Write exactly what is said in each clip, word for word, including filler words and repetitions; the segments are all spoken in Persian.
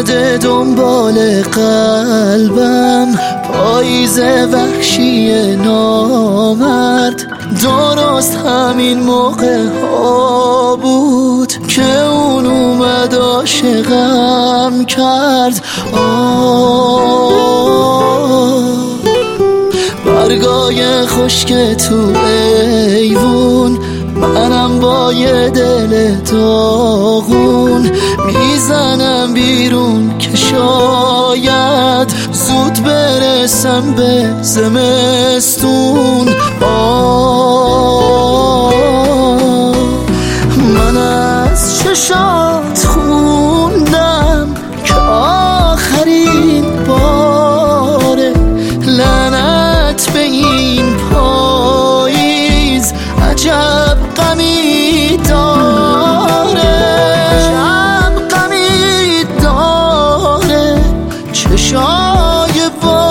شده دنبال قلبم، پاییز وحشی نامرد. درست همین موقع ها بود که اون اومد عاشقم کرد. آه برگای خشک تو ایوون، منم با یه دل داغون میزنم بیرون که شاید زود برسم به زمستون. آه من از چشات خوندم که آخرین باره، لعنت به این پاییز عجب غمی داره، عجب غمی داره. چشای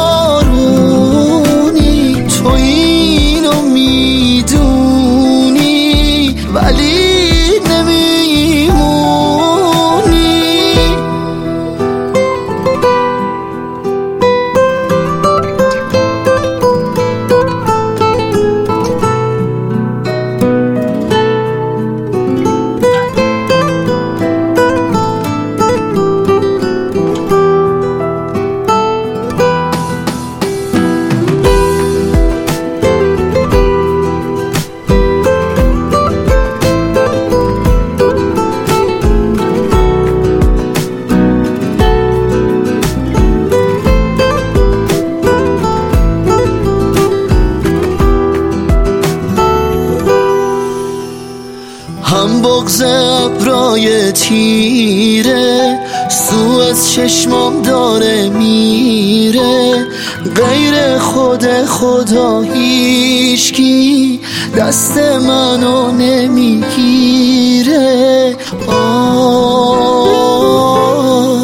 بارونی تو اینو میدونی ولی هم بغض ابرای تیره سو از چشمام داره میره، غیر خود خدا هیچکی دست منو نمیگیره. آه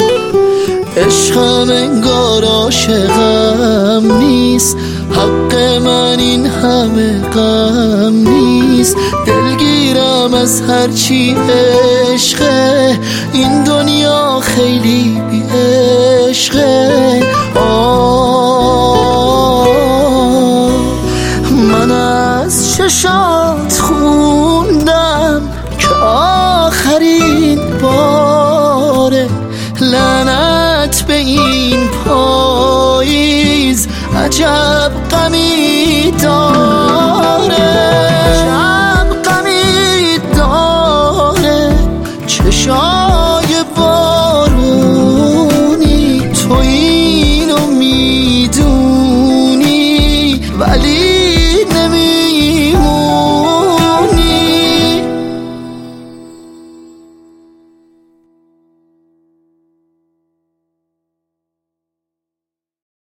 عشقم انگار عاشقم نیست، حق من این همه غم نیست. دلگیرم از هرچی عشقه، این دنیا خیلی بی عشقه. آه من از چشات خوندم که آخرین باره، لعنت به این پاییز عجب